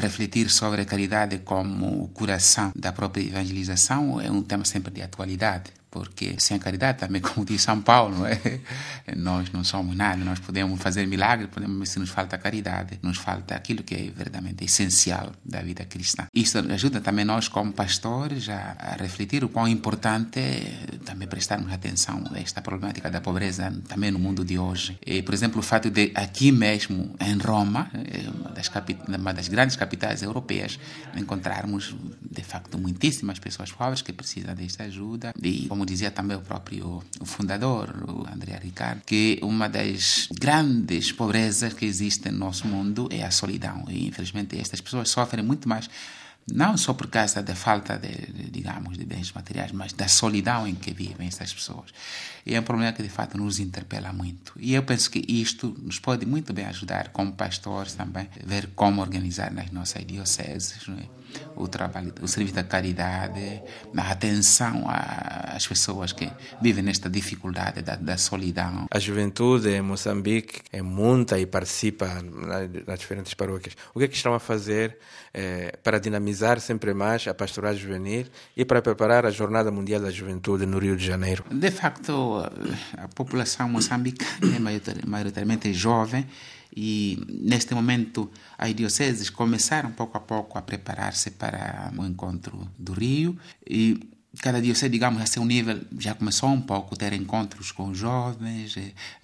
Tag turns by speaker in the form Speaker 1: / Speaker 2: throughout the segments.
Speaker 1: refletir sobre a caridade como o coração da própria evangelização é um tema sempre de atualidade. Porque sem a caridade, também como diz São Paulo, nós não somos nada, nós podemos fazer milagres, mas se nos falta a caridade, nos falta aquilo que é verdadeiramente essencial da vida cristã. Isso ajuda também nós como pastores a refletir o quão importante é também prestarmos atenção a esta problemática da pobreza também no mundo de hoje. E, por exemplo, o fato de aqui mesmo em Roma, uma das grandes capitais europeias, encontrarmos de facto muitíssimas pessoas pobres que precisam desta ajuda e, como dizia também o fundador, o André Ricard, que uma das grandes pobrezas que existe no nosso mundo é a solidão. E, infelizmente, estas pessoas sofrem muito mais, não só por causa da falta de bens materiais, mas da solidão em que vivem essas pessoas. E é um problema que, de fato, nos interpela muito. E eu penso que isto nos pode muito bem ajudar, como pastores também, ver como organizar nas nossas dioceses, não é? O trabalho, o serviço da caridade, a atenção às pessoas que vivem nesta dificuldade da solidão.
Speaker 2: A juventude em Moçambique é muita e participa nas diferentes paróquias. O que é que estão a fazer para dinamizar sempre mais a pastoral juvenil e para preparar a Jornada Mundial da Juventude no Rio de Janeiro?
Speaker 1: De facto, a população moçambicana é maioritariamente jovem. E, neste momento, as dioceses começaram pouco a pouco a preparar-se para o encontro do Rio. E cada diocese, digamos, a seu nível, já começou um pouco a ter encontros com os jovens,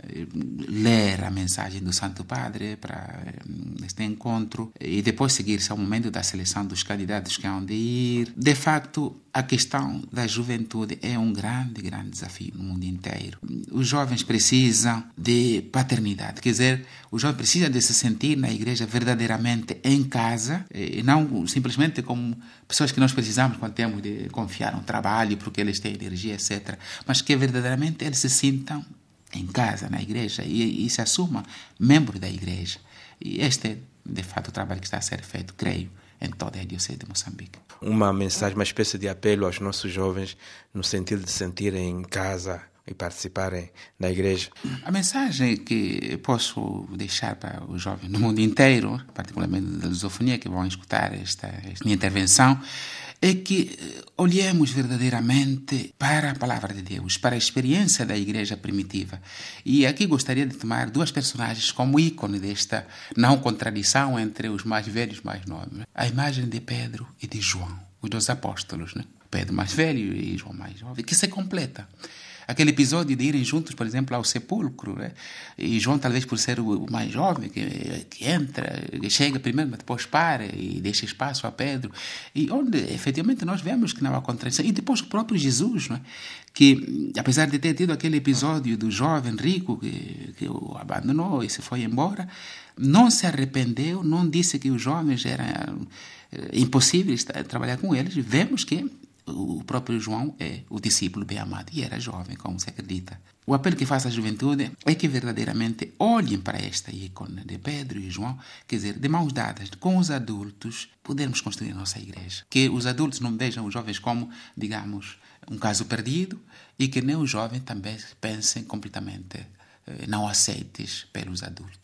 Speaker 1: ler a mensagem do Santo Padre para este encontro e depois seguir-se ao momento da seleção dos candidatos que hão de ir. De facto, a questão da juventude é um grande, grande desafio no mundo inteiro. Os jovens precisam de paternidade, quer dizer, os jovens precisam de se sentir na igreja verdadeiramente em casa, e não simplesmente como pessoas que nós precisamos quando temos de confiar no trabalho, porque eles têm energia, etc. Mas que verdadeiramente eles se sintam em casa, na igreja, e se assumam membro da igreja. E este é, de fato, o trabalho que está a ser feito, creio, em toda a Diocese de Moçambique.
Speaker 2: Uma mensagem, uma espécie de apelo aos nossos jovens no sentido de se sentirem em casa e participarem da igreja.
Speaker 1: A mensagem que posso deixar para os jovens no mundo inteiro, particularmente da lusofonia, que vão escutar esta minha intervenção, é que olhemos verdadeiramente para a palavra de Deus, para a experiência da igreja primitiva. E aqui gostaria de tomar duas personagens como ícone desta não contradição entre os mais velhos e os mais novos. A imagem de Pedro e de João, os dois apóstolos, né? Pedro mais velho e João mais jovem, que se completa. Aquele episódio de irem juntos, por exemplo, ao sepulcro, né? E João, talvez por ser o mais jovem, que entra, chega primeiro, mas depois para e deixa espaço a Pedro. E onde, efetivamente, nós vemos que não há contradição. E depois o próprio Jesus, né? Que, apesar de ter tido aquele episódio do jovem rico que o abandonou e se foi embora, não se arrependeu, não disse que os jovens eram impossíveis trabalhar com eles. Vemos que o próprio João é o discípulo bem amado e era jovem, como se acredita. O apelo que faço à juventude é que verdadeiramente olhem para esta ícone de Pedro e João, quer dizer, de mãos dadas com os adultos, podermos construir a nossa igreja. Que os adultos não vejam os jovens como, digamos, um caso perdido e que nem os jovens também pensem completamente não aceites pelos adultos.